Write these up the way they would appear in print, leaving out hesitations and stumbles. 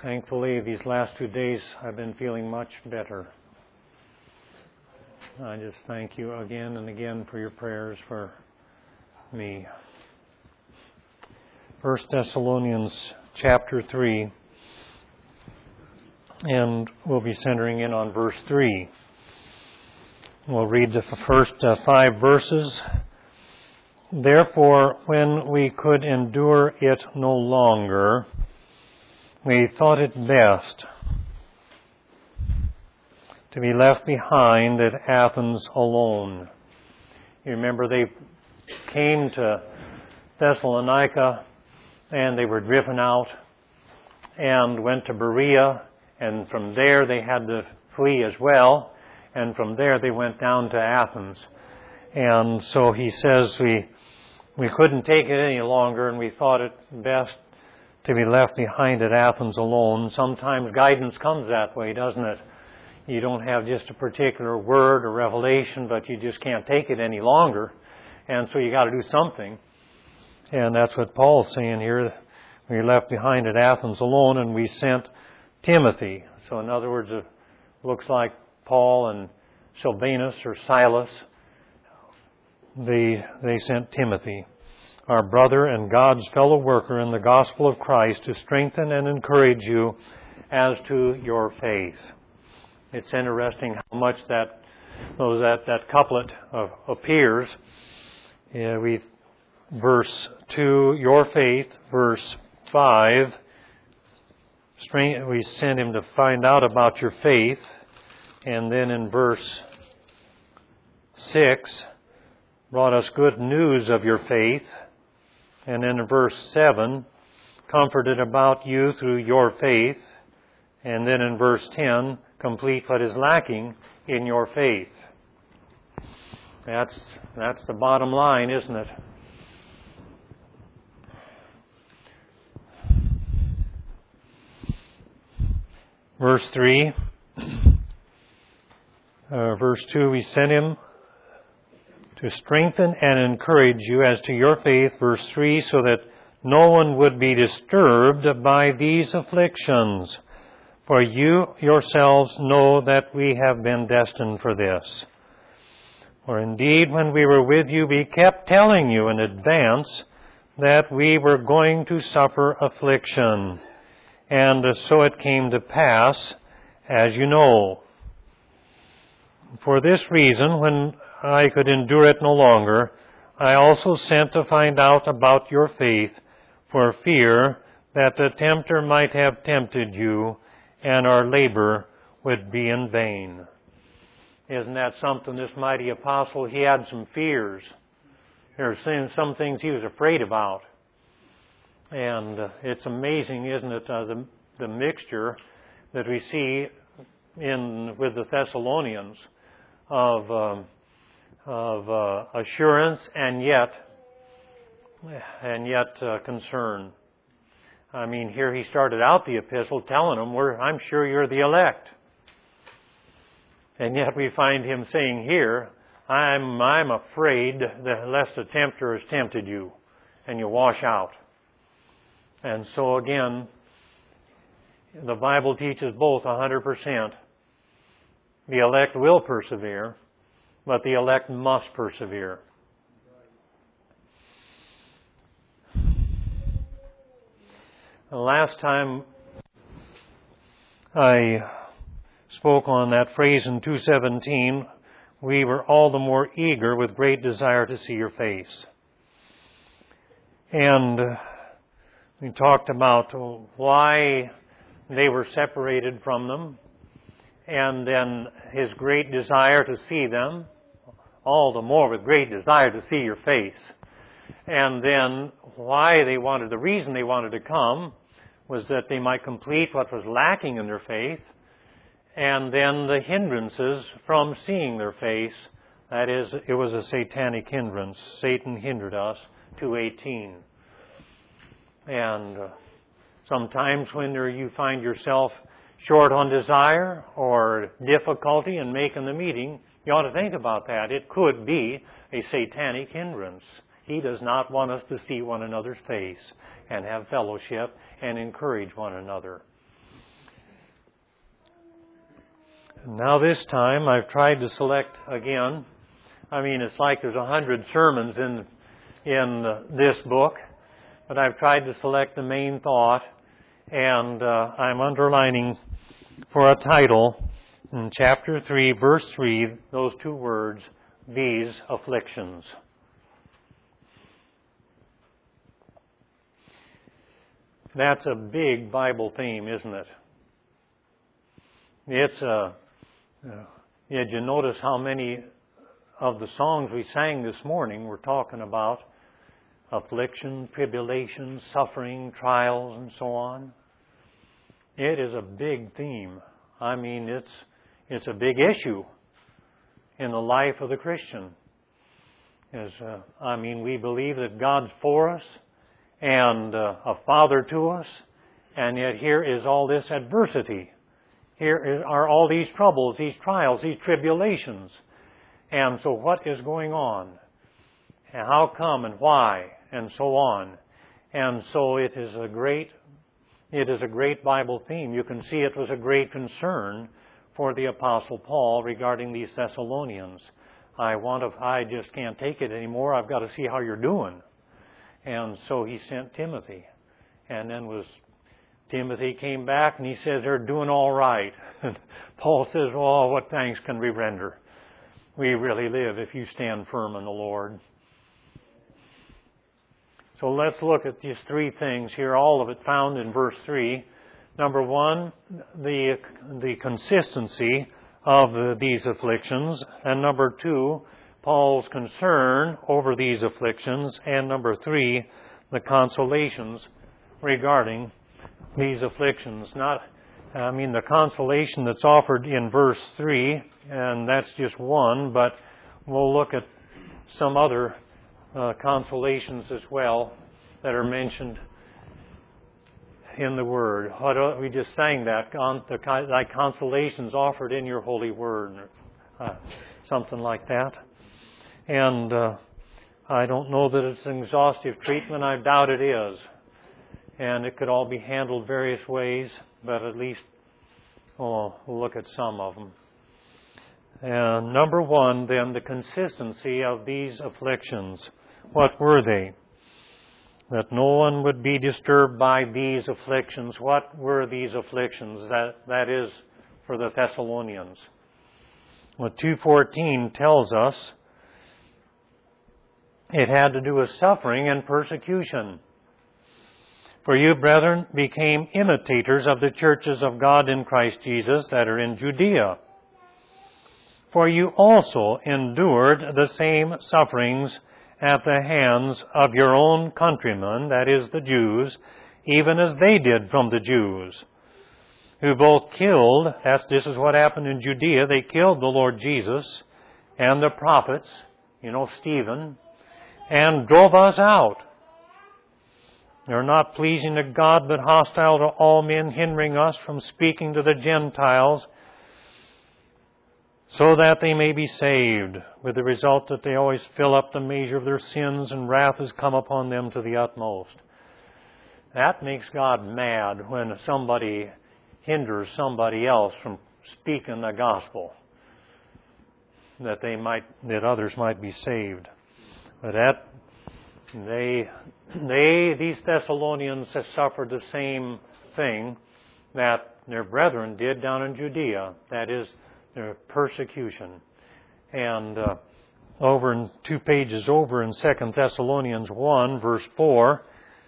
Thankfully, these last 2 days I've been feeling much better. I just thank you again and again for your prayers for me. 1 Thessalonians chapter 3, and we'll be centering in on verse 3. We'll read the first 5 verses. Therefore, when we could endure it no longer, we thought it best to be left behind at Athens alone. You remember they came to Thessalonica and they were driven out and went to Berea, and from there they had to flee as well, and from there they went down to Athens. And so he says we couldn't take it any longer, and we thought it best to be left behind at Athens alone. Sometimes guidance comes that way, doesn't it? You don't have just a particular word or revelation, but you just can't take it any longer. And so you got to do something. And that's what Paul's saying here. We left behind at Athens alone, and we sent Timothy. So in other words, it looks like Paul and Silvanus or Silas, they sent Timothy, our brother and God's fellow worker in the gospel of Christ, to strengthen and encourage you as to your faith. It's interesting how much that couplet appears. Verse 2, your faith. Verse 5, we sent him to find out about your faith. And then in verse 6, brought us good news of your faith. And then in verse 7, comforted about you through your faith. And then in verse 10, complete what is lacking in your faith. That's the bottom line, isn't it? Verse 3, verse 2, we sent him to strengthen and encourage you as to your faith. Verse 3, so that no one would be disturbed by these afflictions. For you yourselves know that we have been destined for this. For indeed, when we were with you, we kept telling you in advance that we were going to suffer affliction. And so it came to pass, as you know. For this reason, when I could endure it no longer, I also sent to find out about your faith, for fear that the tempter might have tempted you, and our labor would be in vain. Isn't that something? This mighty apostle, he had some fears. There were some things he was afraid about. And it's amazing, isn't it, the mixture that we see with the Thessalonians of assurance and yet concern. I mean, here he started out the epistle telling them, I'm sure you're the elect. And yet we find him saying here, I'm afraid that lest a tempter has tempted you and you wash out. And so again, the Bible teaches both 100%. The elect will persevere, but the elect must persevere. The last time I spoke on that phrase in 2:17, we were all the more eager with great desire to see your face. And we talked about why they were separated from them, and then his great desire to see them, all the more with great desire to see your face. And then the reason they wanted to come was that they might complete what was lacking in their faith, and then the hindrances from seeing their face. That is, it was a satanic hindrance. Satan hindered us, 2:18. And sometimes when you find yourself short on desire or difficulty in making the meeting, you ought to think about that. It could be a satanic hindrance. He does not want us to see one another's face and have fellowship and encourage one another. Now this time I've tried to select again. I mean, it's like there's 100 sermons in this book, but I've tried to select the main thought, and I'm underlining for a title in chapter 3, verse 3, those two words, these afflictions. That's a big Bible theme, isn't it? Did you notice how many of the songs we sang this morning were talking about affliction, tribulation, suffering, trials, and so on? It is a big theme. I mean, it's a big issue in the life of the Christian. We believe that God's for us and a Father to us, and yet here is all this adversity. Here are all these troubles, these trials, these tribulations. And so what is going on? And how come and why? And so on. And so it is a great Bible theme. You can see it was a great concern for the Apostle Paul regarding these Thessalonians. I just can't take it anymore. I've got to see how you're doing. And so he sent Timothy. And then Timothy came back and he says, they're doing all right. And Paul says, oh, what thanks can we render? We really live if you stand firm in the Lord. So let's look at these three things here, all of it found in verse 3. Number one, the consistency of these afflictions. And number two, Paul's concern over these afflictions. And number three, the consolations regarding these afflictions. The consolation that's offered in verse 3, and that's just one, but we'll look at some other consolations as well that are mentioned in the Word. We just sang that, thy consolations offered in your holy Word, something like that. And I don't know that it's an exhaustive treatment. I doubt it is. And it could all be handled various ways, but at least we'll look at some of them. And number one, then, the consistency of these afflictions. What were they? That no one would be disturbed by these afflictions. What were these afflictions? That is for the Thessalonians. Well, 2:14 tells us it had to do with suffering and persecution. For you, brethren, became imitators of the churches of God in Christ Jesus that are in Judea. For you also endured the same sufferings at the hands of your own countrymen, that is, the Jews, even as they did from the Jews, who both killed, this is what happened in Judea, they killed the Lord Jesus and the prophets, Stephen, and drove us out. They're not pleasing to God, but hostile to all men, hindering us from speaking to the Gentiles, so that they may be saved, with the result that they always fill up the measure of their sins, and wrath has come upon them to the utmost. That makes God mad when somebody hinders somebody else from speaking the gospel, that others might be saved. But these Thessalonians have suffered the same thing that their brethren did down in Judea. That is, their persecution. And over in 2 pages over in 2 Thessalonians 1, verse 4,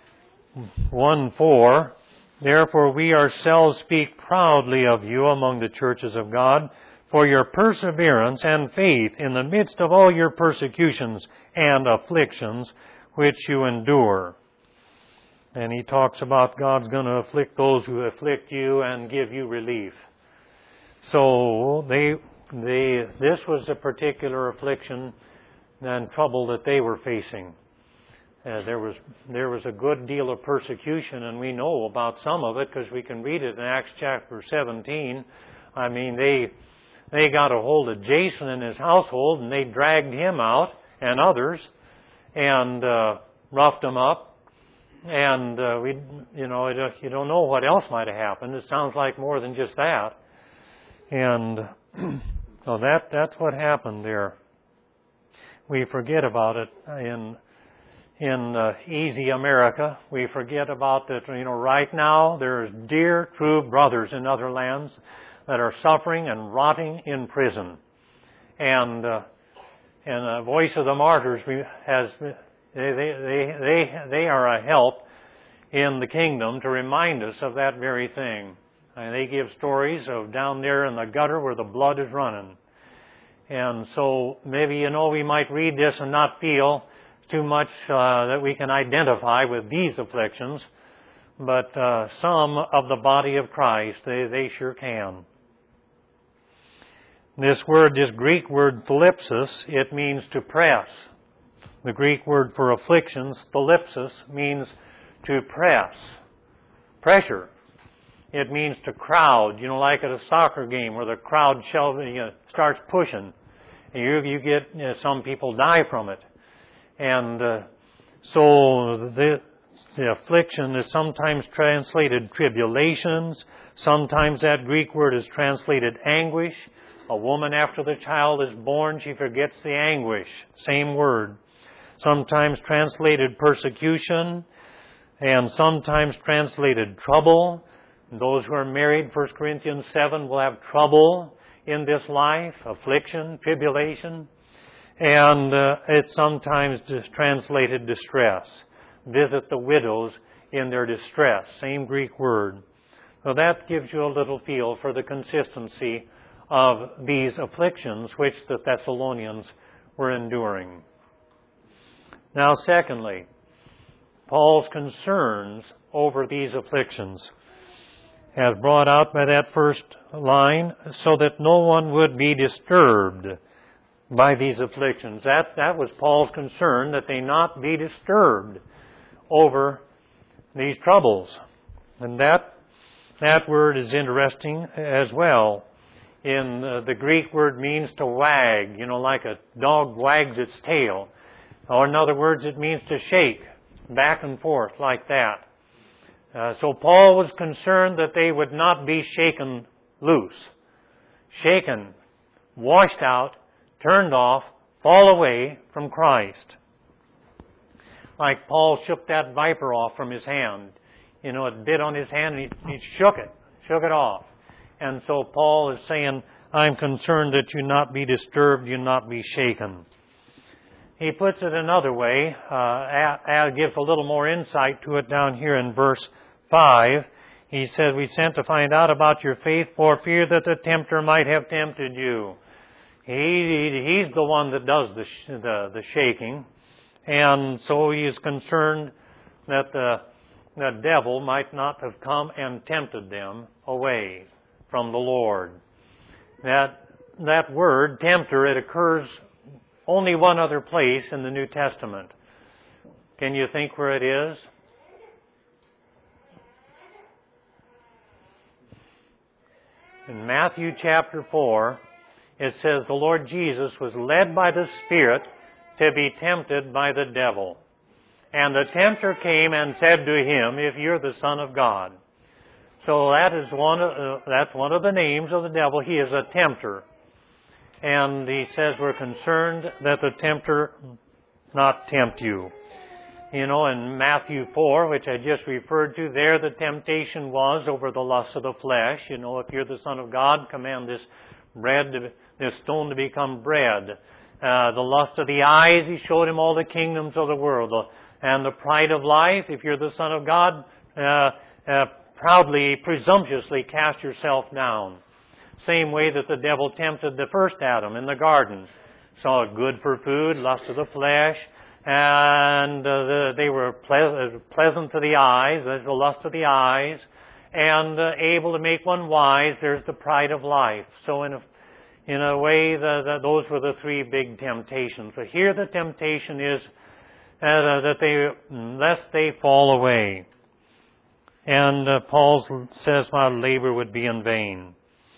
1:4, therefore we ourselves speak proudly of you among the churches of God, for your perseverance and faith in the midst of all your persecutions and afflictions which you endure. And he talks about God's going to afflict those who afflict you and give you relief. So this was a particular affliction and trouble that they were facing. There was a good deal of persecution, and we know about some of it because we can read it in Acts chapter 17. They got a hold of Jason and his household, and they dragged him out and others, and roughed them up. And you don't know what else might have happened. It sounds like more than just that. And So that's what happened there. We forget about it in easy America. We forget about that. Right now there's dear true brothers in other lands that are suffering and rotting in prison, and the Voice of the Martyrs they are a help in the kingdom to remind us of that very thing. And they give stories of down there in the gutter where the blood is running. And so maybe, we might read this and not feel too much that we can identify with these afflictions, but some of the body of Christ, they sure can. This Greek word thlipsis, it means to press. The Greek word for afflictions, thlipsis, means to press. Pressure. It means to crowd, like at a soccer game where the crowd starts pushing. And you get, some people die from it. And so the affliction is sometimes translated tribulations. Sometimes that Greek word is translated anguish. A woman after the child is born, she forgets the anguish. Same word. Sometimes translated persecution. And sometimes translated trouble. Those who are married, 1 Corinthians 7, will have trouble in this life, affliction, tribulation. And it's sometimes translated distress. Visit the widows in their distress. Same Greek word. So that gives you a little feel for the consistency of these afflictions which the Thessalonians were enduring. Now, secondly, Paul's concerns over these afflictions, as brought out by that first line, so that no one would be disturbed by these afflictions. That was Paul's concern, that they not be disturbed over these troubles. And that word is interesting as well. In the Greek word means to wag, like a dog wags its tail. Or in other words, it means to shake back and forth like that. So Paul was concerned that they would not be shaken loose, shaken, washed out, turned off, fall away from Christ. Like Paul shook that viper off from his hand. It bit on his hand and he shook it off. And so Paul is saying, I'm concerned that you not be disturbed, you not be shaken. He puts it another way, gives a little more insight to it down here in verse 5. He says, we sent to find out about your faith for fear that the tempter might have tempted you. He's the one that does the shaking. And so he is concerned that the devil might not have come and tempted them away from the Lord. That word, tempter, it occurs only one other place in the New Testament. Can you think where it is? In Matthew chapter 4, it says the Lord Jesus was led by the Spirit to be tempted by the devil. And the tempter came and said to him, if you're the Son of God. So that's one of the names of the devil. He is a tempter. And he says we're concerned that the tempter not tempt you. In Matthew 4, which I just referred to, there the temptation was over the lust of the flesh. If you're the Son of God, command this stone to become bread. The lust of the eyes, he showed him all the kingdoms of the world. And the pride of life, if you're the Son of God, proudly, presumptuously cast yourself down. Same way that the devil tempted the first Adam in the garden. Saw it good for food, lust of the flesh, and they were pleasant to the eyes. There's the lust of the eyes, and able to make one wise. There's the pride of life. So in a way, those were the three big temptations. But here the temptation is lest they fall away. And Paul says my labor would be in vain.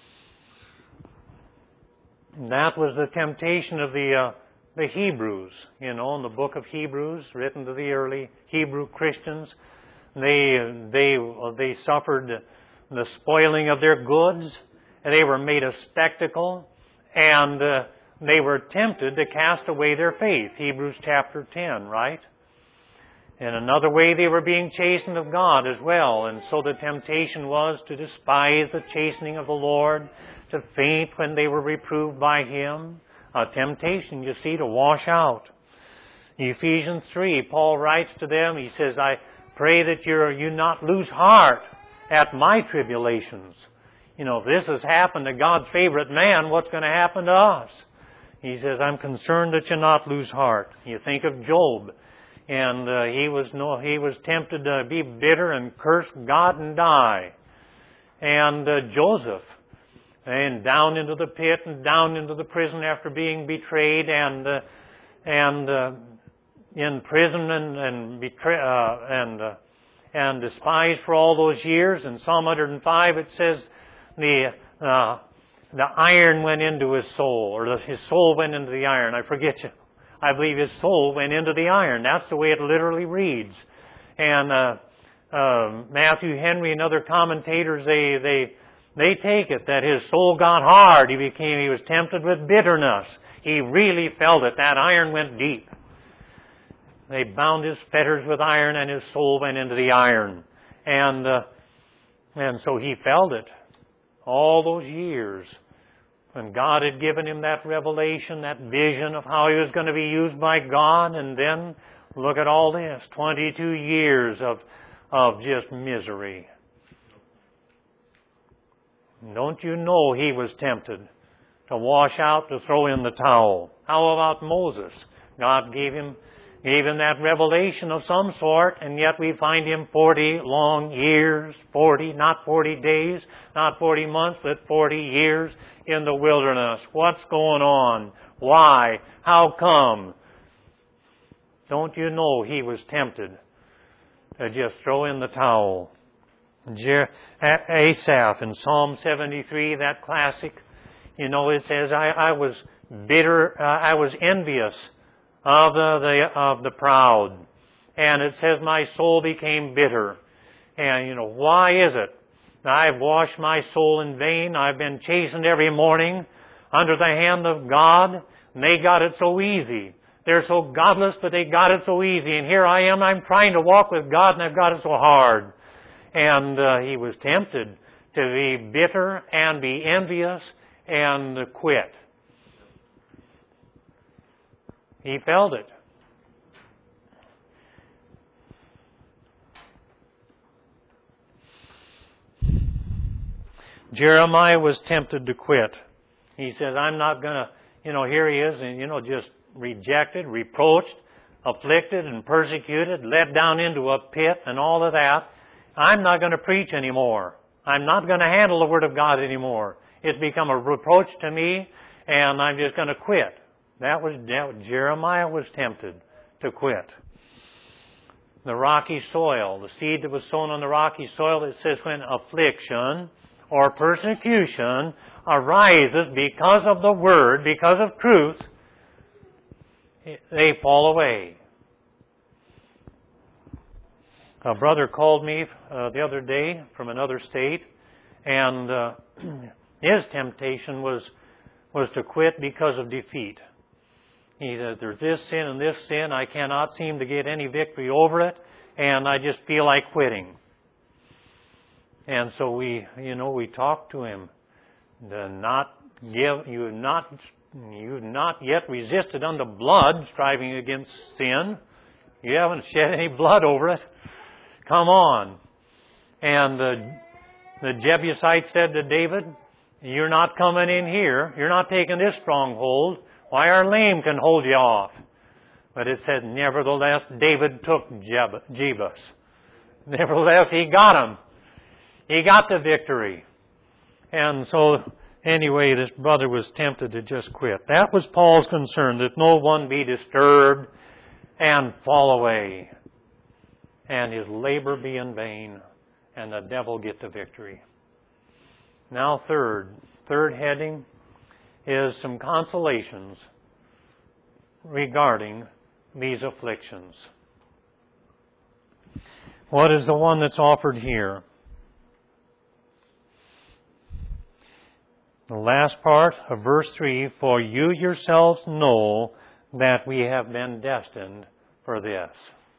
And that was the temptation of the Hebrews, in the book of Hebrews, written to the early Hebrew Christians. They suffered the spoiling of their goods, They were made a spectacle, and they were tempted to cast away their faith. Hebrews chapter 10, right? In another way, they were being chastened of God as well. And so the temptation was to despise the chastening of the Lord, to faint when they were reproved by Him. A temptation, you see, to wash out. Ephesians 3, Paul writes to them, he says, I pray that you not lose heart at my tribulations. You know, if this has happened to God's favorite man, what's going to happen to us? He says, I'm concerned that you not lose heart. You think of Job. And he was tempted to be bitter and curse God and die. And Joseph, and down into the pit and down into the prison after being betrayed and in prison and despised for all those years. In Psalm 105 it says the iron went into his soul, or his soul went into the iron. I believe his soul went into the iron. That's the way it literally reads. And Matthew Henry and other commentators, they take it that his soul got hard. He was tempted with bitterness. He really felt it. That iron went deep. They bound his fetters with iron, and his soul went into the iron. And so he felt it all those years. And God had given him that revelation, that vision of how he was going to be used by God. And then, look at all this, 22 years of just misery. Don't you know he was tempted to wash out, to throw in the towel? How about Moses? God gave him that revelation of some sort, and yet we find him 40 long years, not 40 days, not 40 months, but 40 years in the wilderness. What's going on? Why? How come? Don't you know he was tempted to just throw in the towel? Asaph in Psalm 73, that classic, you know, it says, I was bitter, I was envious of the proud. And it says, my soul became bitter. And, you know, why is it? I've washed my soul in vain. I've been chastened every morning under the hand of God. And they got it so easy. They're so godless, but they got it so easy. And here I am, I'm trying to walk with God, and I've got it so hard. And he was tempted to be bitter and be envious and quit. He felt it. Jeremiah was tempted to quit. He says, I'm not going to, here he is, and, just rejected, reproached, afflicted, and persecuted, led down into a pit and all of that. I'm not going to preach anymore. I'm not going to handle the Word of God anymore. It's become a reproach to me, and I'm just going to quit. Jeremiah was tempted to quit. The rocky soil, the seed that was sown on the rocky soil, it says when affliction or persecution arises because of the Word, because of truth, they fall away. A brother called me the other day from another state, and his temptation was to quit because of defeat. He says, there's this sin and this sin. I cannot seem to get any victory over it, and I just feel like quitting. And so we talked to him. You've not yet resisted unto blood, striving against sin. You haven't shed any blood over it. Come on. And the Jebusite said to David, you're not coming in here. You're not taking this stronghold. Why, our lame can hold you off. But it said, nevertheless, David took Jebus. Nevertheless, he got him. He got the victory. And so, anyway, this brother was tempted to just quit. That was Paul's concern, that no one be disturbed and fall away, and his labor be in vain, and the devil get the victory. Now, third heading is some consolations regarding these afflictions. What is the one that's offered here? The last part of verse 3, for you yourselves know that we have been destined for this.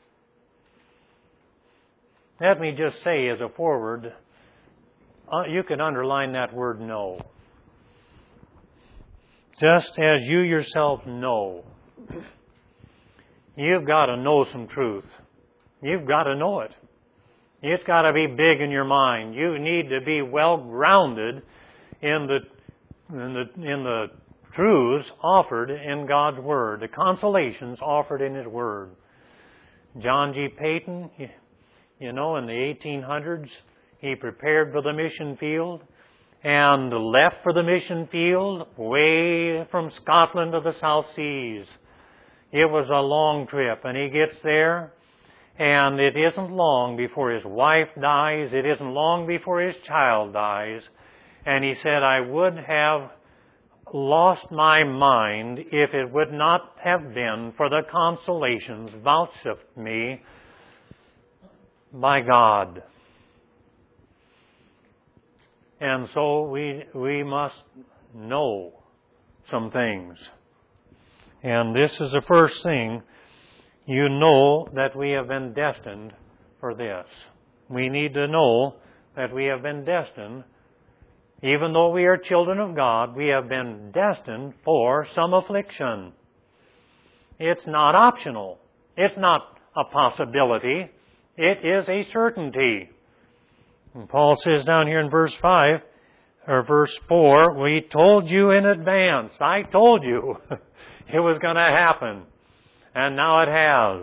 Let me just say as a forward, you can underline that word know. Just as you yourself know. You've got to know some truth. You've got to know it. It's got to be big in your mind. You need to be well grounded in the truths offered in God's Word, the consolations offered in His Word. John G. Paton, in the 1800s, he prepared for the mission field and left for the mission field way from Scotland to the South Seas. It was a long trip, and he gets there, and it isn't long before his wife dies. It isn't long before his child dies. And he said, I would have lost my mind if it would not have been for the consolations vouchsafed me by God. And so we must know some things. And this is the first thing. You know that we have been destined for this. We need to know that we have been destined. Even though we are children of God, we have been destined for some affliction. It's not optional. It's not a possibility. It is a certainty. And Paul says down here in verse 5, or verse 4, we told you in advance. I told you it was going to happen. And now it has.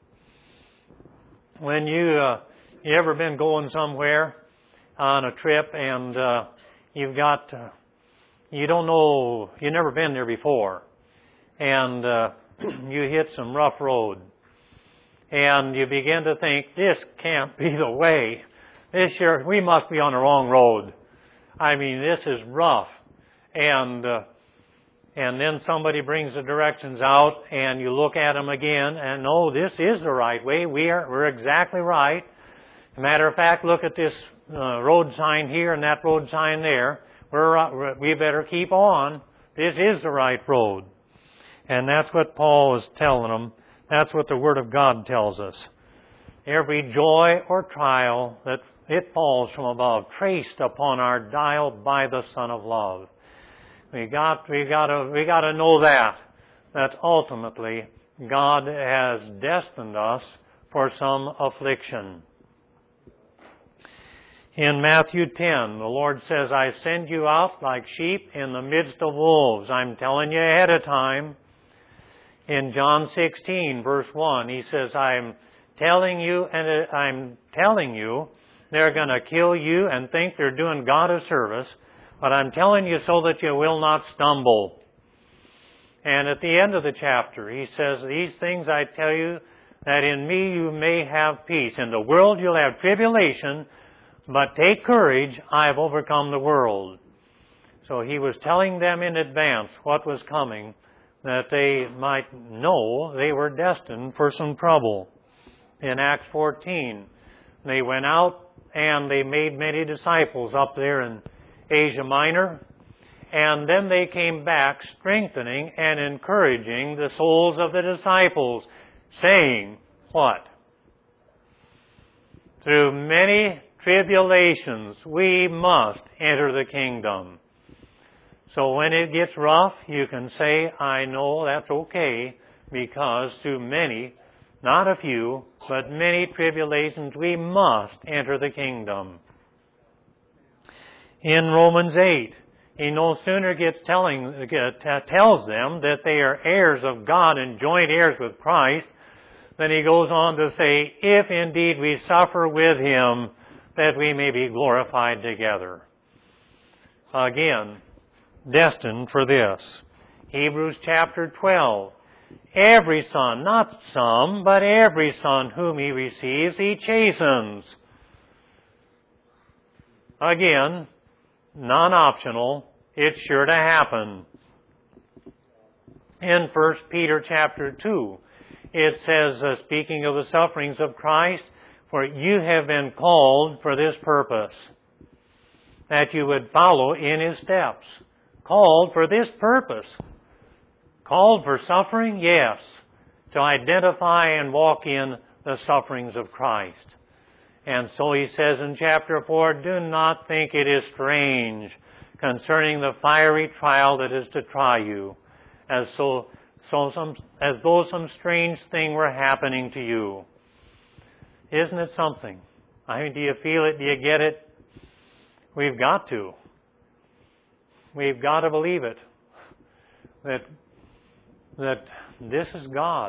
When you ever been going somewhere on a trip and you've never been there before, and you hit some rough road, and you begin to think, this can't be the way. We must be on the wrong road. I mean, this is rough. And then somebody brings the directions out, and you look at them again, and no, this is the right way. We're exactly right. As a matter of fact, look at this road sign here and that road sign there. We better keep on. This is the right road. And that's what Paul is telling them. That's what the Word of God tells us. Every joy or trial that it falls from above, traced upon our dial by the Son of Love. We got to know that ultimately God has destined us for some affliction. In Matthew 10, the Lord says, I send you out like sheep in the midst of wolves. I'm telling you ahead of time. In John 16, verse 1, He says, I'm telling you they're going to kill you and think they're doing God a service. But I'm telling you so that you will not stumble. And at the end of the chapter, He says, these things I tell you, that in me you may have peace. In the world you'll have tribulation, but take courage, I have overcome the world. So He was telling them in advance what was coming, that they might know they were destined for some trouble. In Acts 14, they went out and they made many disciples up there in Asia Minor, and then they came back strengthening and encouraging the souls of the disciples, saying, what? Through many tribulations we must enter the kingdom. So when it gets rough, you can say, I know that's okay, because through many, not a few, but many tribulations we must enter the kingdom. In Romans 8, he no sooner tells them that they are heirs of God and joint heirs with Christ, than he goes on to say, if indeed we suffer with Him, that we may be glorified together. Again, destined for this. Hebrews chapter 12. Every son, not some, but every son whom He receives, He chastens. Again, non-optional, it's sure to happen. In 1 Peter chapter 2, it says, speaking of the sufferings of Christ, for you have been called for this purpose, that you would follow in His steps. Called for this purpose. Called for suffering? Yes. To identify and walk in the sufferings of Christ. And so he says in chapter 4, do not think it is strange concerning the fiery trial that is to try you, as though some strange thing were happening to you. Isn't it something? I mean, do you feel it? Do you get it? We've got to. We've got to believe it. That this is God.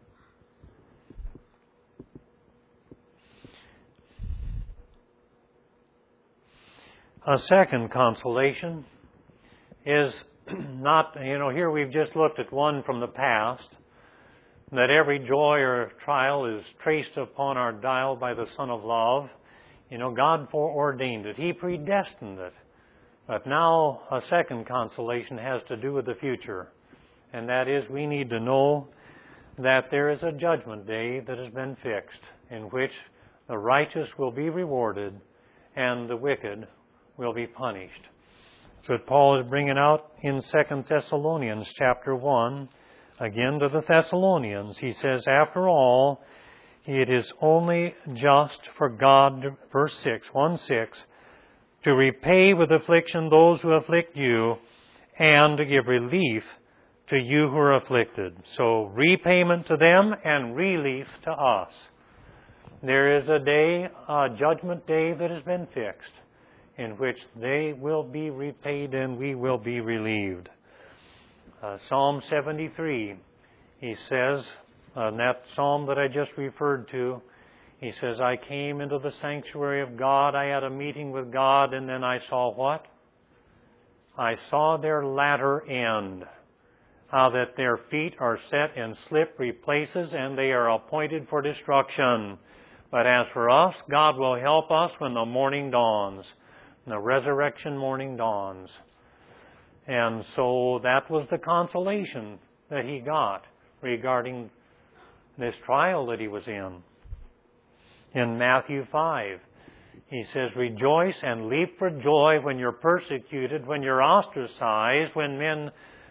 A second consolation is not, here we've just looked at one from the past, that every joy or trial is traced upon our dial by the Son of Love. God foreordained it. He predestined it. But now a second consolation has to do with the future. And that is, we need to know that there is a judgment day that has been fixed, in which the righteous will be rewarded and the wicked will be punished. That's what Paul is bringing out in 2 Thessalonians chapter 1. Again to the Thessalonians, he says, after all, it is only just for God, verse 6, 1:6, to repay with affliction those who afflict you, and to give relief to you who are afflicted. So repayment to them and relief to us. There is a day, a judgment day that has been fixed, in which they will be repaid and we will be relieved. Psalm 73, he says, in that psalm that I just referred to, he says, I came into the sanctuary of God, I had a meeting with God, and then I saw what? I saw their latter end, how that their feet are set in slippery places and they are appointed for destruction. But as for us, God will help us when the morning dawns, the resurrection morning dawns. And so that was the consolation that he got regarding this trial that he was in. In Matthew 5, he says, rejoice and leap for joy when you're persecuted, when you're ostracized, when men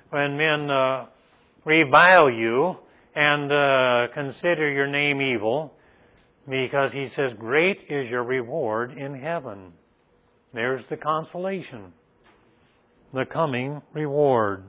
revile you and consider your name evil, because he says, great is your reward in heaven. There's the consolation, the coming reward.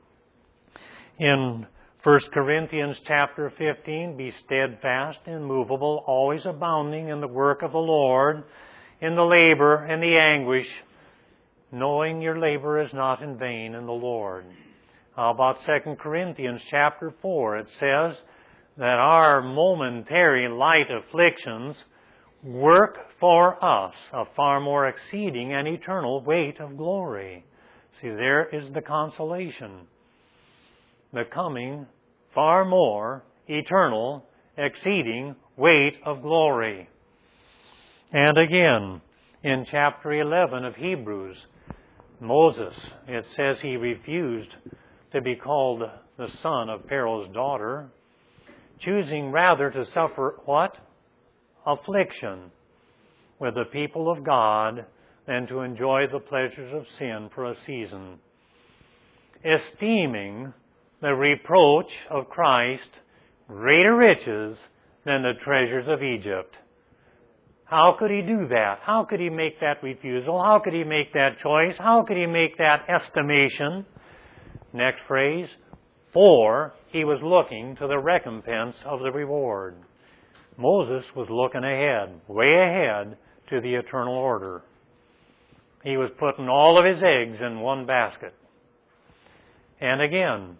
In 1 Corinthians chapter 15, be steadfast, immovable, always abounding in the work of the Lord, in the labor and the anguish, knowing your labor is not in vain in the Lord. How about 2 Corinthians chapter 4? It says that our momentary light afflictions work for us a far more exceeding and eternal weight of glory. See, there is the consolation. The coming, far more eternal, exceeding weight of glory. And again, in chapter 11 of Hebrews, Moses, it says he refused to be called the son of Pharaoh's daughter, choosing rather to suffer what? Affliction with the people of God than to enjoy the pleasures of sin for a season, esteeming the reproach of Christ greater riches than the treasures of Egypt. How could he do that? How could he make that refusal? How could he make that choice? How could he make that estimation? Next phrase, for he was looking to the recompense of the reward. Moses was looking ahead, way ahead to the eternal order. He was putting all of his eggs in one basket. And again,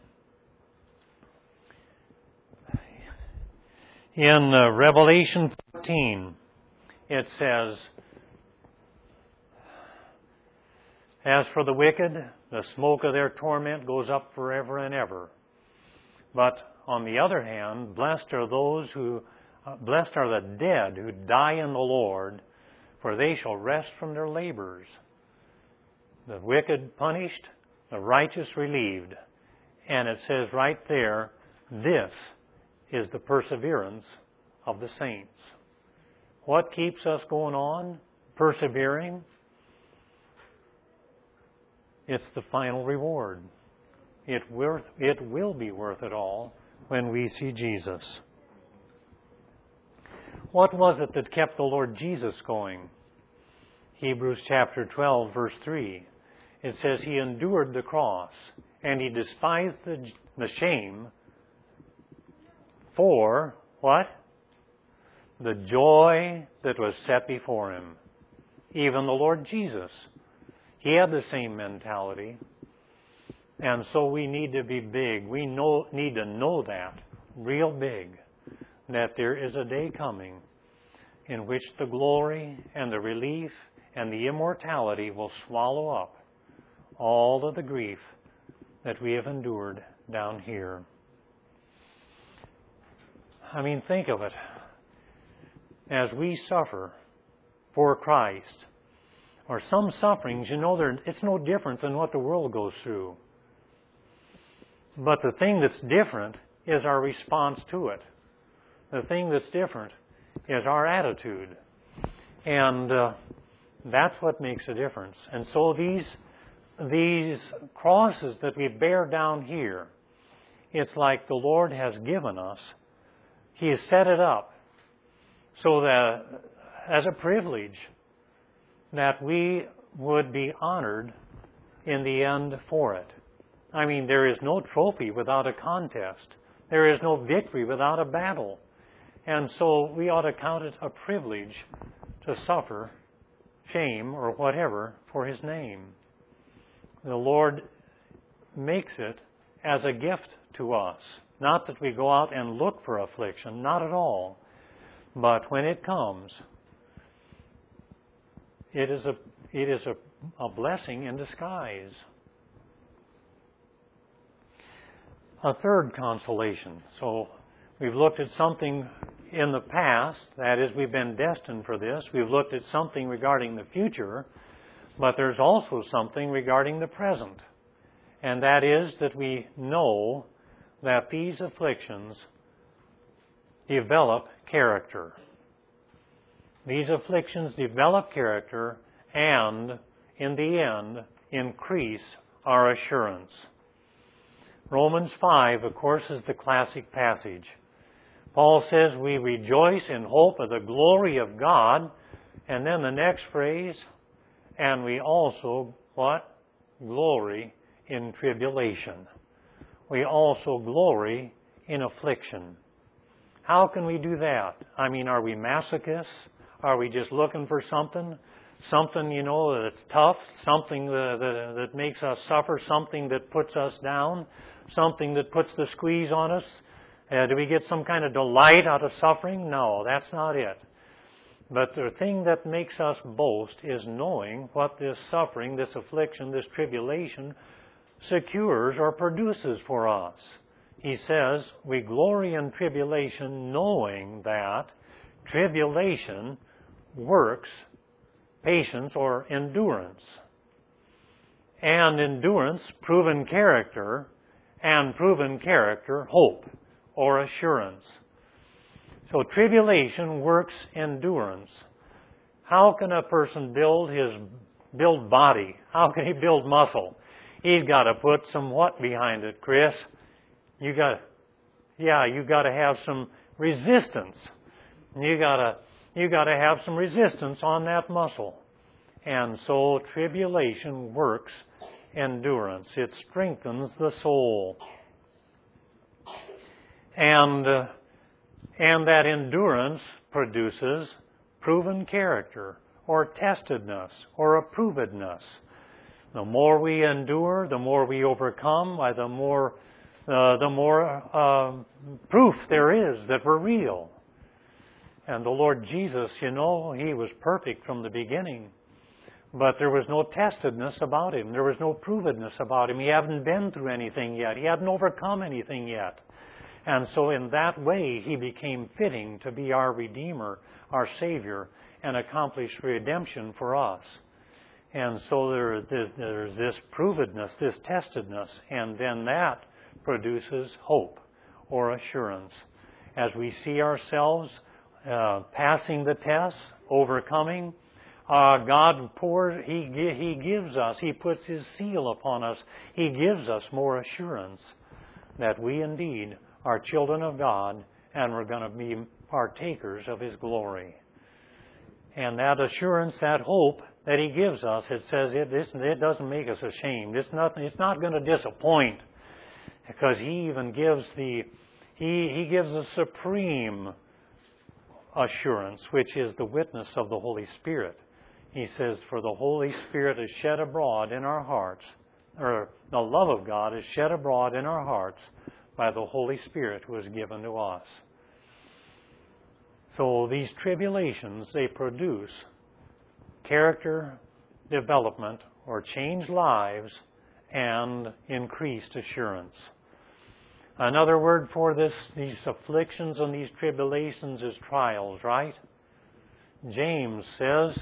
in Revelation 14, it says, as for the wicked, the smoke of their torment goes up forever and ever. But on the other hand, blessed are the dead who die in the Lord, for they shall rest from their labors. The wicked punished, the righteous relieved. And it says right there, this is the perseverance of the saints. What keeps us going on, persevering? It's the final reward. It will be worth it all when we see Jesus. What was it that kept the Lord Jesus going? Hebrews chapter 12, verse 3. It says He endured the cross, and He despised the shame for what? The joy that was set before Him. Even the Lord Jesus, He had the same mentality. And so we need to be big. We need to know that, real big, that there is a day coming in which the glory and the relief and the immortality will swallow up all of the grief that we have endured down here. I mean, think of it. As we suffer for Christ, or some sufferings, it's no different than what the world goes through. But the thing that's different is our response to it. The thing that's different is our attitude. And that's what makes a difference. And so these crosses that we bear down here, it's like the Lord has given us. He has set it up so that as a privilege that we would be honored in the end for it. I mean, there is no trophy without a contest. There is no victory without a battle. And so we ought to count it a privilege to suffer shame or whatever for His name. The Lord makes it as a gift to us. Not that we go out and look for affliction, not at all. But when it comes, it is a blessing in disguise. A third consolation. So we've looked at something in the past, that is, we've been destined for this. We've looked at something regarding the future, but there's also something regarding the present. And that is that we know that these afflictions develop character. These afflictions develop character and, in the end, increase our assurance. Romans 5, of course, is the classic passage. Paul says, we rejoice in hope of the glory of God. And then the next phrase, and we also, what? Glory in tribulation. We also glory in affliction. How can we do that? I mean, are we masochists? Are we just looking for something? Something, that's tough, something that makes us suffer, something that puts us down, something that puts the squeeze on us? Do we get some kind of delight out of suffering? No, that's not it. But the thing that makes us boast is knowing what this suffering, this affliction, this tribulation secures or produces for us. He says, we glory in tribulation knowing that tribulation works patience or endurance. And endurance, proven character, and proven character, hope or assurance. So tribulation works endurance. How can a person build body? How can he build muscle? He's got to put some what behind it, Chris? You got to have some resistance. You got to have some resistance on that muscle. And so tribulation works endurance. It strengthens the soul. And that endurance produces proven character or testedness or approvedness. The more we endure, the more we overcome, the more proof there is that we're real. And the Lord Jesus, He was perfect from the beginning. But there was no testedness about Him. There was no provedness about Him. He hadn't been through anything yet. He hadn't overcome anything yet. And so in that way, He became fitting to be our Redeemer, our Savior, and accomplish redemption for us. And so there's this provedness, this testedness, and then that produces hope or assurance. As we see ourselves passing the tests, overcoming, God pours, He gives us, He puts His seal upon us. He gives us more assurance that we indeed are children of God and we're going to be partakers of His glory. And that assurance, that hope that He gives us, it says it doesn't make us ashamed. It's not going to disappoint, because He even gives He gives a supreme assurance, which is the witness of the Holy Spirit. He says, for the Holy Spirit is shed abroad in our hearts, or the love of God is shed abroad in our hearts by the Holy Spirit who is given to us. So these tribulations, they produce character development or changed lives and increased assurance. Another word for these afflictions and these tribulations is trials, right? James says,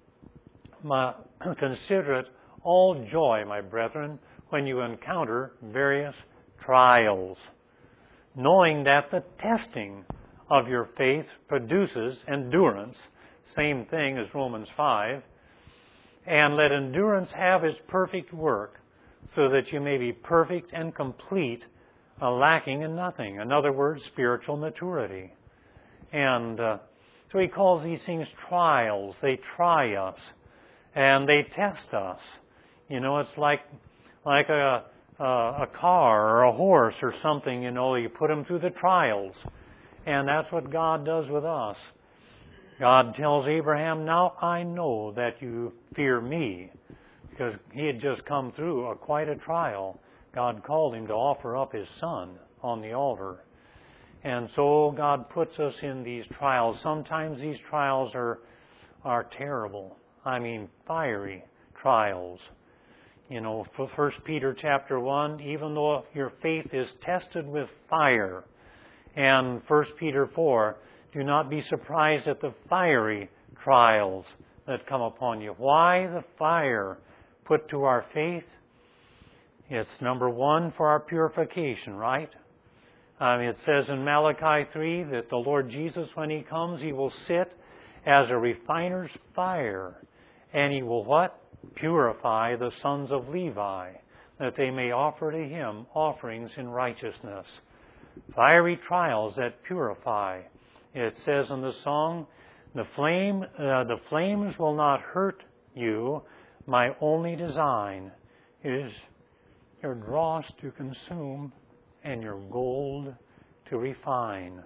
consider it all joy, my brethren, when you encounter various trials, knowing that the testing of your faith produces endurance, same thing as Romans 5, and let endurance have its perfect work, so that you may be perfect and complete, lacking in nothing. In other words, spiritual maturity. And so he calls these things trials. They try us, and they test us. You know, it's like a car or a horse or something. You know, you put them through the trials. And that's what God does with us. God tells Abraham, now I know that you fear me, because he had just come through quite a trial. God called him to offer up his son on the altar. And so God puts us in these trials. Sometimes these trials are terrible. I mean, fiery trials. You know, for 1 Peter chapter 1, even though your faith is tested with fire, and 1 Peter 4, do not be surprised at the fiery trials that come upon you. Why the fire put to our faith? It's number one, for our purification, right? It says in Malachi 3 that the Lord Jesus, when He comes, He will sit as a refiner's fire. And He will what? Purify the sons of Levi, that they may offer to Him offerings in righteousness. Fiery trials that purify. It says in the song, the flames will not hurt you. My only design is your dross to consume and your gold to refine.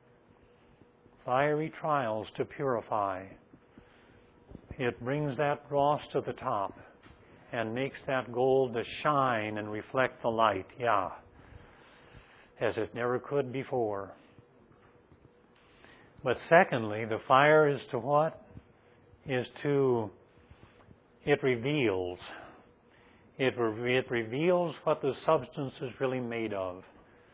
Fiery trials to purify. It brings that dross to the top and makes that gold to shine and reflect the light. Yeah. As it never could before. But secondly, the fire is to what? It reveals. It reveals what the substance is really made of.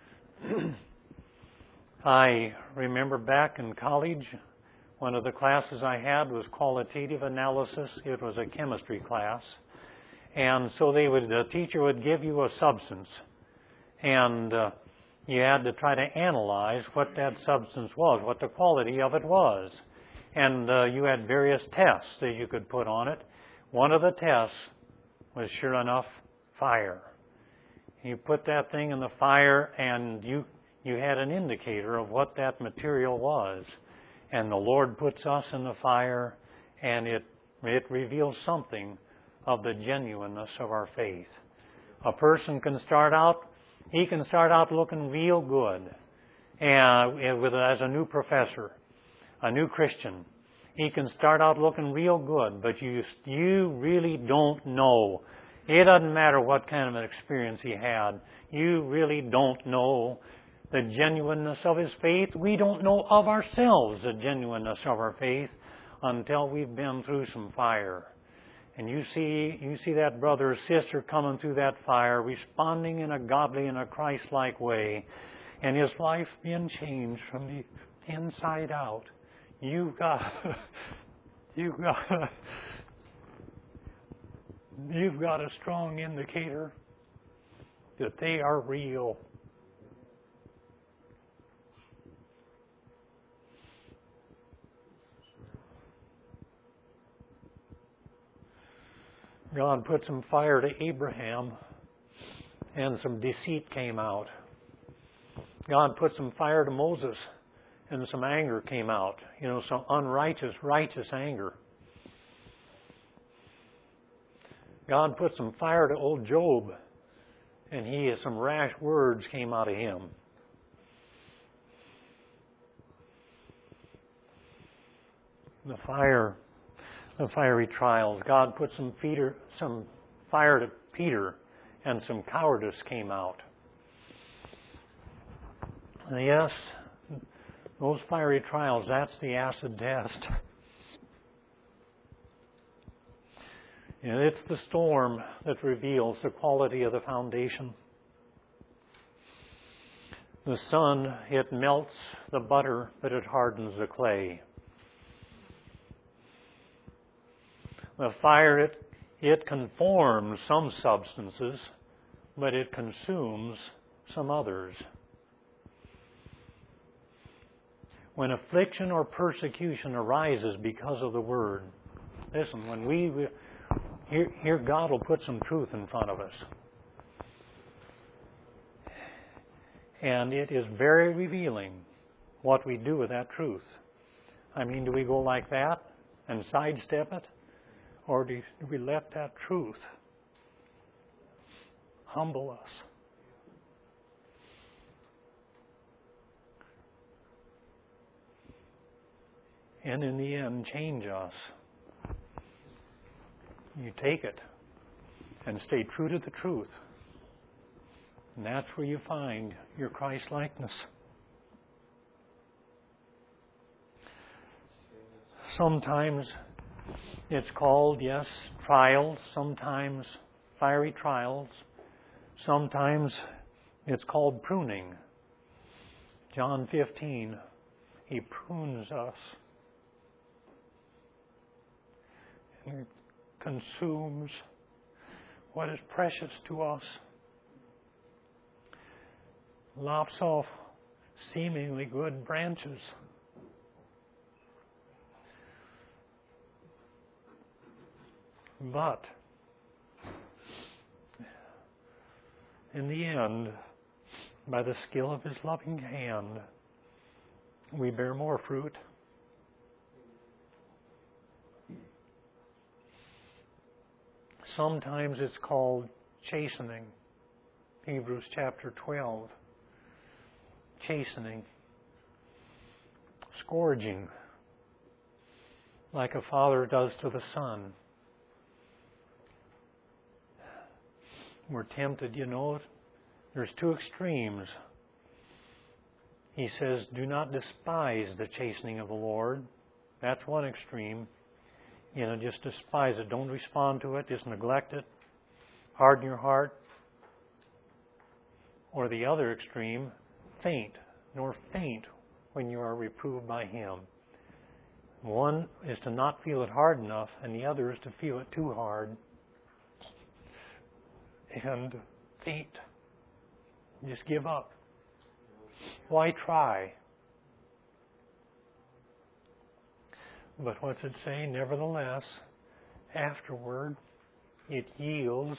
I remember back in college, one of the classes I had was qualitative analysis. It was a chemistry class. And so the teacher would give you a substance. And you had to try to analyze what that substance was, what the quality of it was. And you had various tests that you could put on it. One of the tests was, sure enough, fire. You put that thing in the fire and you had an indicator of what that material was. And the Lord puts us in the fire, and it reveals something of the genuineness of our faith. A person can start out looking real good as a new professor, a new Christian. He can start out looking real good, but you really don't know. It doesn't matter what kind of an experience he had. You really don't know the genuineness of his faith. We don't know of ourselves the genuineness of our faith until we've been through some fire. And you see that brother or sister coming through that fire, responding in a godly and a Christ-like way, and his life being changed from the inside out. You've got a strong indicator that they are real. God put some fire to Abraham, and some deceit came out. God put some fire to Moses, and some anger came out. Some righteous anger. God put some fire to old Job, and some rash words came out of him. The fiery trials. God put some fire to Peter, and some cowardice came out. And yes, those fiery trials, that's the acid test. And it's the storm that reveals the quality of the foundation. The sun, it melts the butter, but it hardens the clay. The fire, it conforms some substances, but it consumes some others. When affliction or persecution arises because of the Word, listen, when here God will put some truth in front of us. And it is very revealing what we do with that truth. Do we go like that and sidestep it? Or do we let that truth humble us? And in the end, change us. You take it and stay true to the truth. And that's where you find your Christ-likeness. Sometimes it's called, yes, trials. Sometimes fiery trials. Sometimes it's called pruning. John 15, He prunes us. And consumes what is precious to us. Lops off seemingly good branches. But in the end, by the skill of His loving hand, we bear more fruit. Sometimes it's called chastening. Hebrews chapter 12. Chastening. Scourging. Like a father does to the son. We're tempted, there's two extremes. He says, do not despise the chastening of the Lord. That's one extreme. Just despise it. Don't respond to it. Just neglect it. Harden your heart. Or the other extreme, faint, nor faint when you are reproved by Him. One is to not feel it hard enough, and the other is to feel it too hard and faint. Just give up. Why try? But what's it say? Nevertheless, afterward, it yields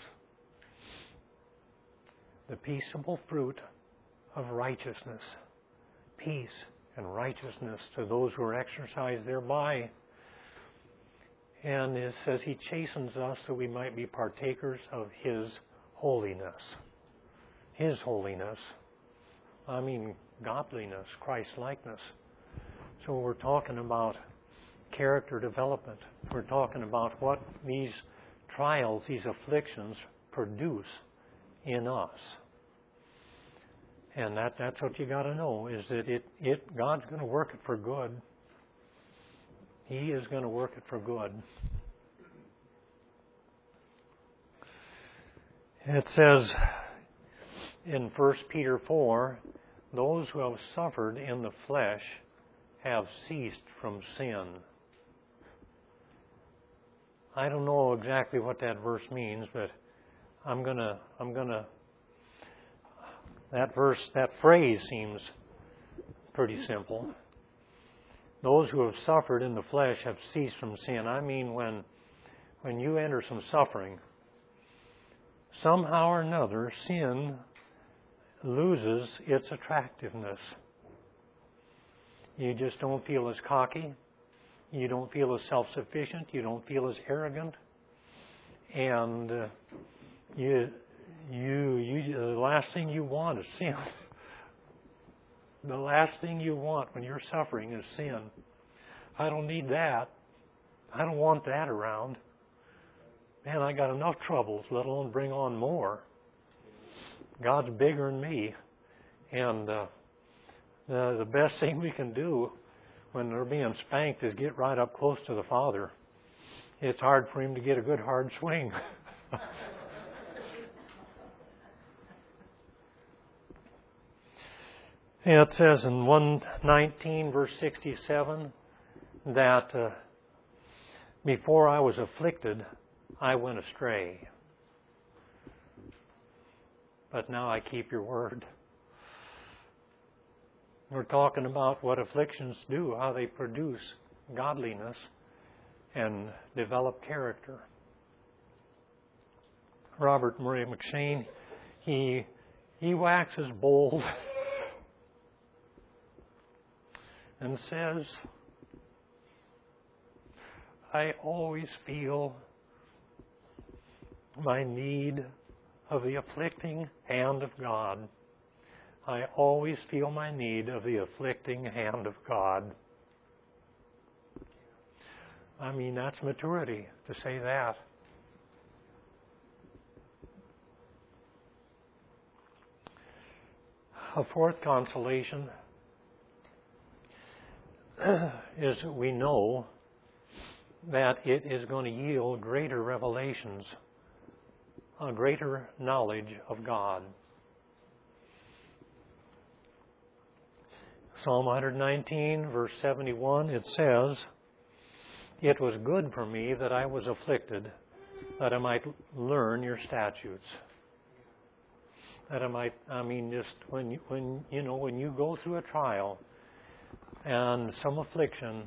the peaceable fruit of righteousness. Peace and righteousness to those who are exercised thereby. And it says He chastens us so we might be partakers of His holiness. His holiness. Godliness, Christ-likeness. So we're talking about character development. We're talking about what these trials, these afflictions produce in us. And that's what you got to know, is that God's going to work it for good. He is going to work it for good. It says in 1 Peter 4, those who have suffered in the flesh have ceased from sin. I don't know exactly what that verse means, but that phrase seems pretty simple. Those who have suffered in the flesh have ceased from sin. When you enter some suffering, somehow or another, sin loses its attractiveness. You just don't feel as cocky. You don't feel as self-sufficient. You don't feel as arrogant. And the last thing you want is sin. The last thing you want when you're suffering is sin. I don't need that. I don't want that around. Man, I got enough troubles, let alone bring on more. God's bigger than me. And the best thing we can do when they're being spanked is get right up close to the Father. It's hard for Him to get a good hard swing. It says in 119 verse 67 that before I was afflicted, I went astray. But now I keep your word. We're talking about what afflictions do, how they produce godliness and develop character. Robert Murray McCheyne, he waxes bold and says, I always feel my need of the afflicting hand of God. I always feel my need of the afflicting hand of God. I mean, that's maturity to say that. A fourth consolation is we know that it is going to yield greater revelations, a greater knowledge of God. Psalm 119, verse 71, it says, It was good for me that I was afflicted, that I might learn your statutes. That I might, just when you go through a trial and some affliction,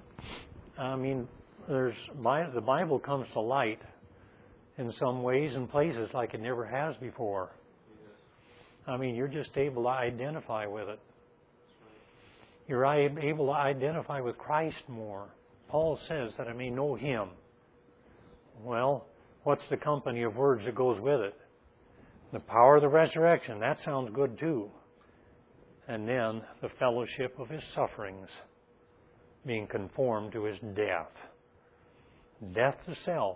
the Bible comes to light in some ways and places like it never has before. You're just able to identify with it. You're able to identify with Christ more. Paul says that I may know Him. Well, what's the company of words that goes with it? The power of the resurrection. That sounds good too. And then the fellowship of His sufferings, being conformed to His death. Death to self.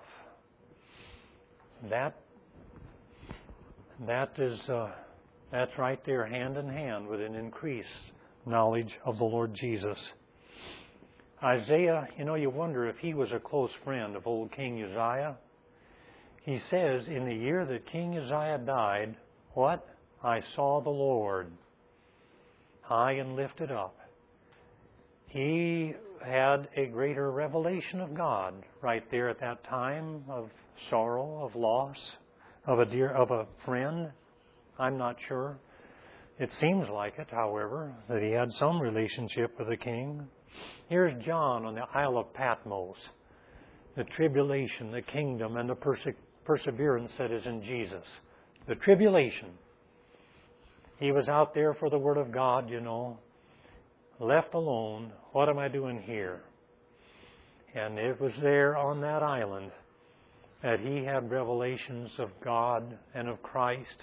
That's right there, hand in hand with an increased knowledge of the Lord Jesus. Isaiah, you wonder if he was a close friend of old King Uzziah. He says, in the year that King Uzziah died, what? I saw the Lord high and lifted up. He had a greater revelation of God right there at that time of sorrow, of loss, of a friend. I'm not sure. It seems like it, however, that he had some relationship with the king. Here's John on the Isle of Patmos. The tribulation, the kingdom, and the perseverance that is in Jesus. The tribulation. He was out there for the Word of God, left alone. What am I doing here? And it was there on that island that he had revelations of God and of Christ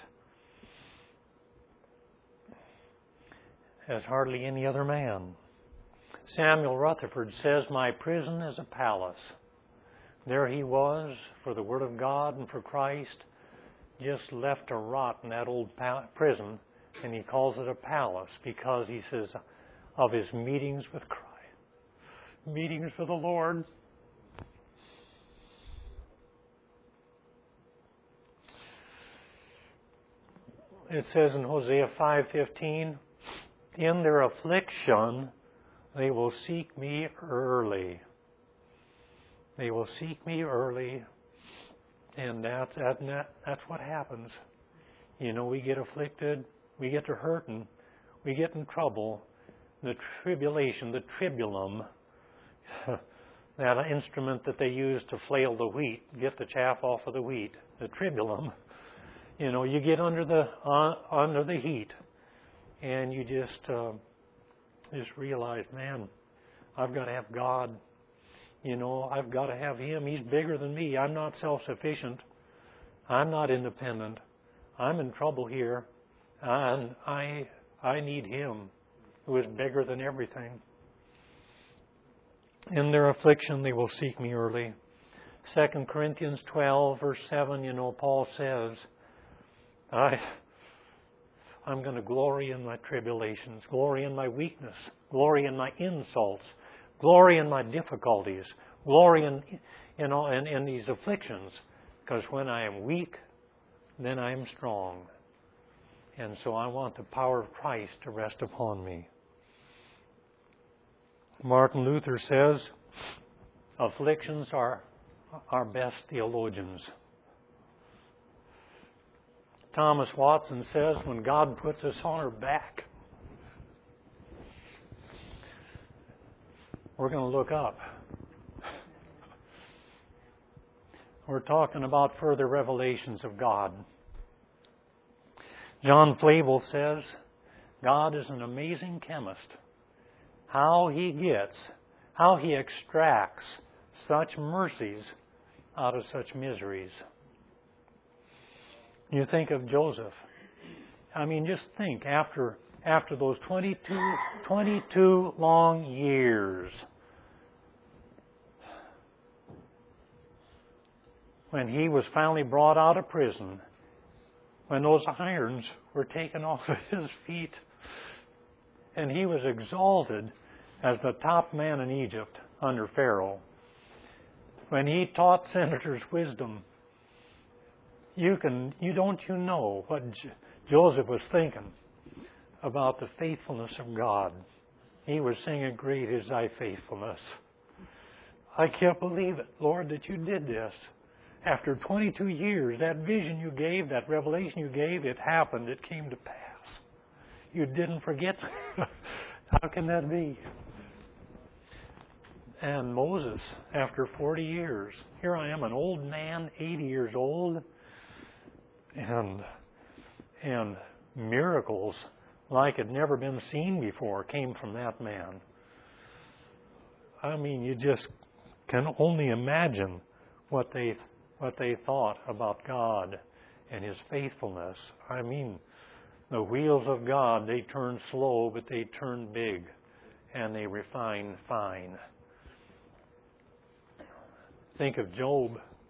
as hardly any other man. Samuel Rutherford says, my prison is a palace. There he was for the Word of God and for Christ, just left to rot in that old prison, and he calls it a palace because he says of his meetings with Christ, meetings with the Lord. It says in Hosea 5:15, in their affliction they will seek me early. They will seek me early, and that's what happens. We get afflicted, we get to hurting, we get in trouble. The tribulation, the tribulum, that instrument that they use to flail the wheat, get the chaff off of the wheat, the tribulum, You get under the heat, and you just realize, man, I've got to have God. I've got to have Him. He's bigger than me. I'm not self-sufficient. I'm not independent. I'm in trouble here, and I need Him, who is bigger than everything. In their affliction, they will seek me early. 2 Corinthians 12, verse 7, Paul says, I'm going to glory in my tribulations, glory in my weakness, glory in my insults, glory in my difficulties, glory in these afflictions, because when I am weak, then I am strong. And so I want the power of Christ to rest upon me. Martin Luther says, afflictions are our best theologians. Thomas Watson says, when God puts us on our back, we're going to look up. We're talking about further revelations of God. John Flavel says, God is an amazing chemist. How He extracts such mercies out of such miseries. You think of Joseph. Just think, after those 22 long years, when he was finally brought out of prison, when those irons were taken off of his feet, and he was exalted as the top man in Egypt under Pharaoh, when he taught senators wisdom, don't you know what Joseph was thinking about the faithfulness of God? He was singing, great is thy faithfulness. I can't believe it, Lord, that you did this. After 22 years, that vision you gave, that revelation you gave, it happened. It came to pass. You didn't forget. How can that be? And Moses, after 40 years, here I am, an old man, 80 years old, and miracles like had never been seen before came from that man. You just can only imagine what they thought about God and His faithfulness. The wheels of God, they turn slow, but they turn big, and they refine fine. Think of Job.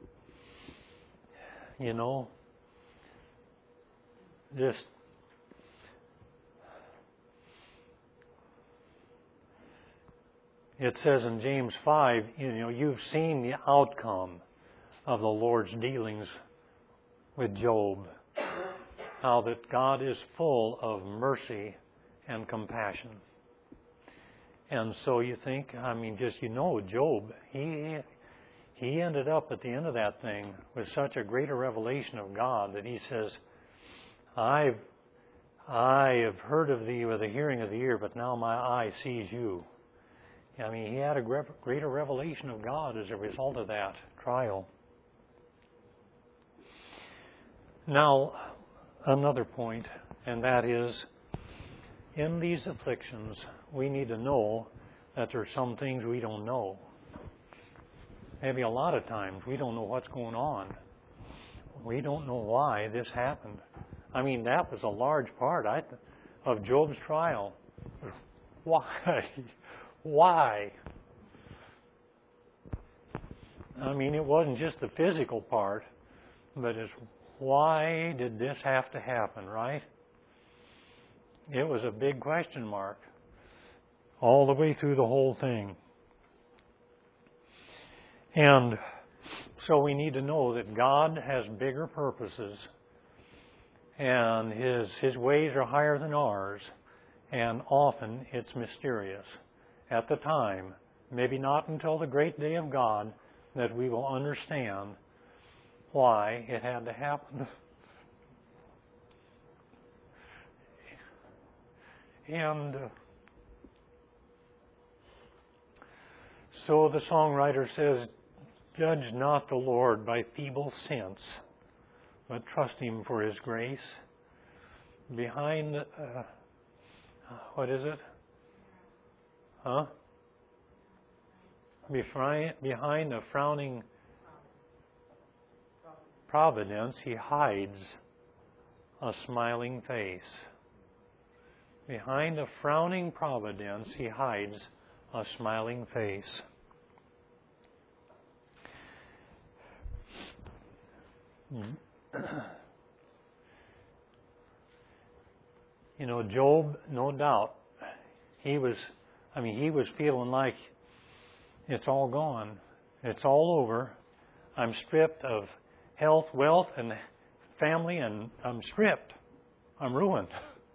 It says in James 5, you've seen the outcome of the Lord's dealings with Job. How that God is full of mercy and compassion. And so you think, Job, he ended up at the end of that thing with such a greater revelation of God that he says, I have heard of thee with the hearing of the ear, but now my eye sees you. He had a greater revelation of God as a result of that trial. Now, another point, and that is, in these afflictions, we need to know that there's some things we don't know. Maybe a lot of times we don't know what's going on. We don't know why this happened. That was a large part of Job's trial. Why? Why? It wasn't just the physical part, but it's why did this have to happen, right? It was a big question mark all the way through the whole thing. And so we need to know that God has bigger purposes, and His ways are higher than ours, and often it's mysterious. At the time, maybe not until the great day of God, that we will understand why it had to happen. And so the songwriter says, judge not the Lord by feeble sense, but trust Him for His grace. Behind, what is it? Huh? Behind a frowning providence, He hides a smiling face. Behind a frowning providence, He hides a smiling face. You know, Job, no doubt, he was feeling like it's all gone. It's all over. I'm stripped of health, wealth, and family, and I'm stripped. I'm ruined.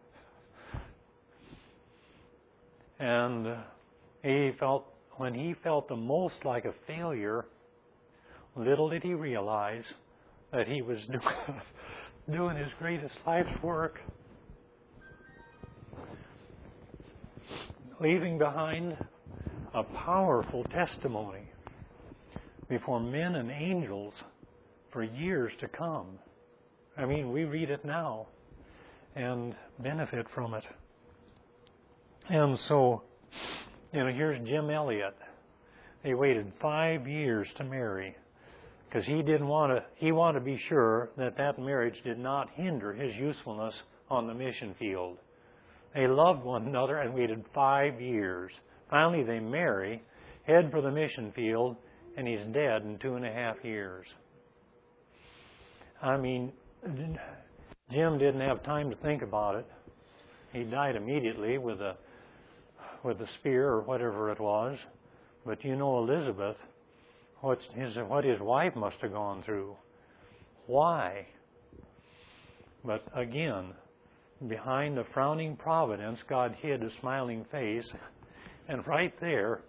And when he felt the most like a failure, little did he realize that he was doing his greatest life's work, leaving behind a powerful testimony before men and angels for years to come. I mean, we read it now and benefit from it. And so, you know, here's Jim Elliot. He waited 5 years to marry because he wanted to be sure that marriage did not hinder his usefulness on the mission field. They loved one another and waited 5 years. Finally, they marry, head for the mission field, and he's dead in 2.5 years. I mean, Jim didn't have time to think about it. He died immediately with a spear or whatever it was. But you know, Elizabeth, what his wife must have gone through. Why? But again, behind the frowning providence, God hid a smiling face. And right there,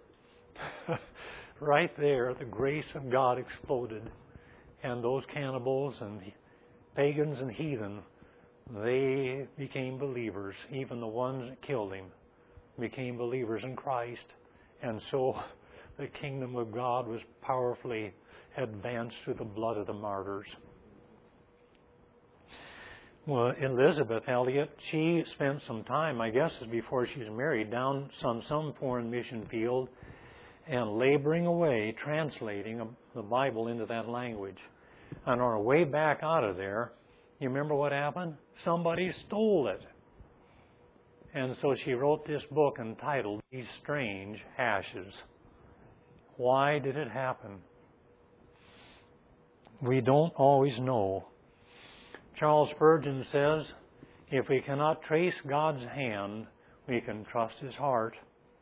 the grace of God exploded. And those cannibals and pagans and heathen, they became believers. Even the ones that killed him became believers in Christ. And so the kingdom of God was powerfully advanced through the blood of the martyrs. Well, Elizabeth Elliot, she spent some time, I guess before she was married, down some foreign mission field and laboring away, translating the Bible into that language. And on her way back out of there, you remember what happened? Somebody stole it. And so she wrote this book entitled These Strange Ashes. Why did it happen? We don't always know. Charles Spurgeon says, if we cannot trace God's hand, we can trust His heart.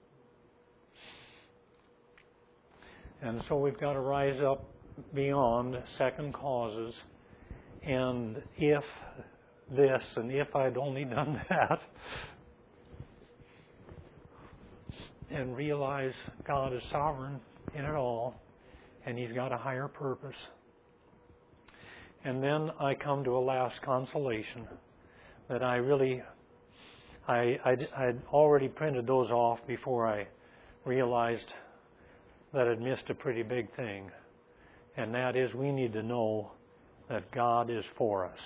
And so we've got to rise up beyond second causes. And if this, and if I'd only done that, and realize God is sovereign in it all, and He's got a higher purpose. And then I come to a last consolation that I'd already printed those off before I realized that I'd missed a pretty big thing. And that is, we need to know that God is for us.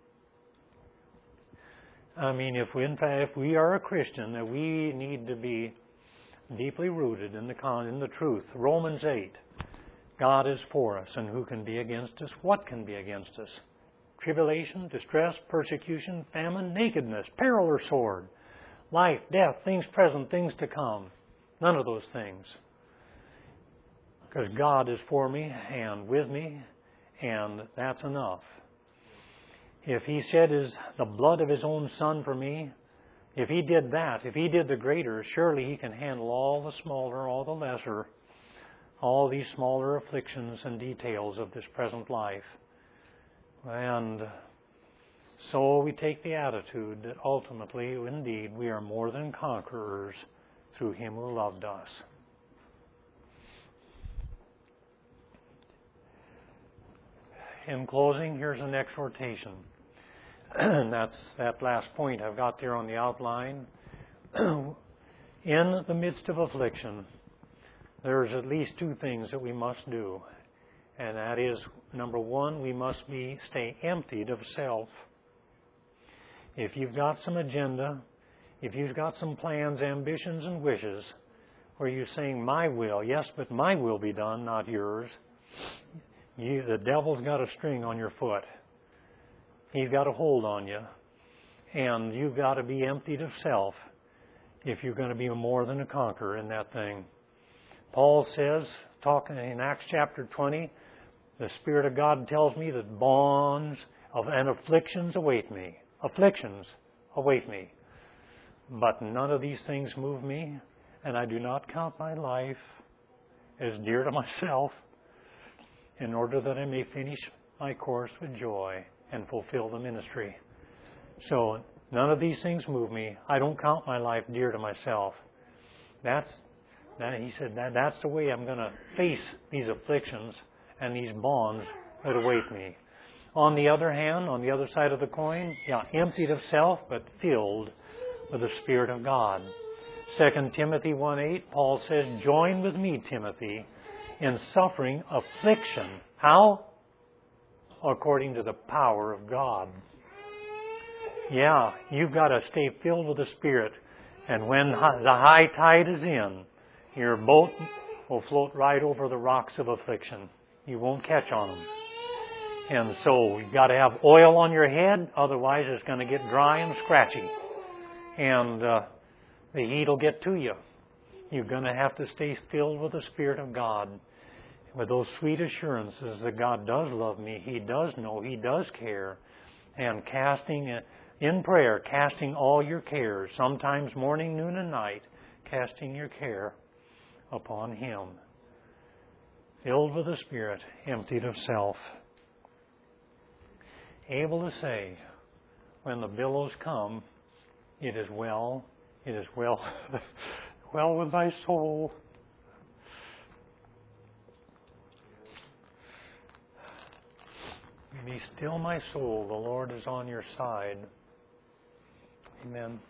I mean, if we are a Christian, that we need to be deeply rooted in the truth. Romans 8. God is for us, and who can be against us? What can be against us? Tribulation, distress, persecution, famine, nakedness, peril or sword, life, death, things present, things to come. None of those things. Because God is for me and with me, and that's enough. If He shed the blood of His own Son for me, if He did that, if He did the greater, surely He can handle all the smaller, all the lesser, all these smaller afflictions and details of this present life. And so we take the attitude that ultimately, indeed, we are more than conquerors through Him who loved us. In closing, here's an exhortation. That's that last point I've got there on the outline. In the midst of affliction, there's at least two things that we must do. And that is, number one, we must stay emptied of self. If you've got some agenda, if you've got some plans, ambitions, and wishes, where you're saying, my will, yes, but my will be done, not yours, the devil's got a string on your foot. He's got a hold on you. And you've got to be emptied of self if you're going to be more than a conqueror in that thing. Paul says, talking in Acts chapter 20, the Spirit of God tells me that bonds and afflictions await me. Afflictions await me. But none of these things move me, and I do not count my life as dear to myself, in order that I may finish my course with joy and fulfill the ministry. So none of these things move me. I don't count my life dear to myself. He said that's the way I'm going to face these afflictions and these bonds that await me. On the other hand, on the other side of the coin, emptied of self, but filled with the Spirit of God. 2 Timothy 1:8, Paul says, join with me, Timothy, in suffering affliction. How? According to the power of God. Yeah, you've got to stay filled with the Spirit. And when the high tide is in, your boat will float right over the rocks of affliction. You won't catch on them. And so you've got to have oil on your head, otherwise it's going to get dry and scratchy. And the heat will get to you. You're going to have to stay filled with the Spirit of God, with those sweet assurances that God does love me, He does know, He does care, and in prayer, casting all your cares, sometimes morning, noon, and night, casting your care upon Him. Filled with the Spirit, emptied of self. Able to say, when the billows come, it is well with my soul. Be still, my soul, the Lord is on your side. Amen.